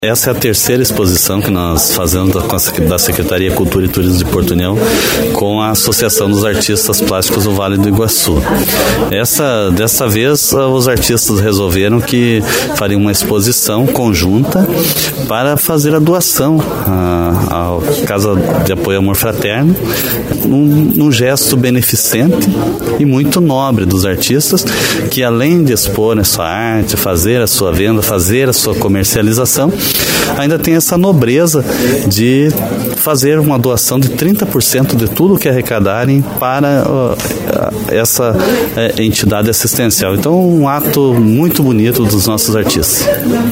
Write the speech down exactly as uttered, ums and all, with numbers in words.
Essa é a terceira exposição que nós fazemos da Secretaria de Cultura e Turismo de Porto União com a Associação dos Artistas Plásticos do Vale do Iguaçu. Essa, dessa vez, os artistas resolveram que fariam uma exposição conjunta para fazer a doação à, à Casa de Apoio Amor Fraterno, num, num gesto beneficente e muito nobre dos artistas, que além de expor a sua arte, fazer a sua venda, fazer a sua comercialização, ainda tem essa nobreza de fazer uma doação de trinta por cento de tudo que arrecadarem para uh, essa uh, entidade assistencial. Então, um ato muito bonito dos nossos artistas.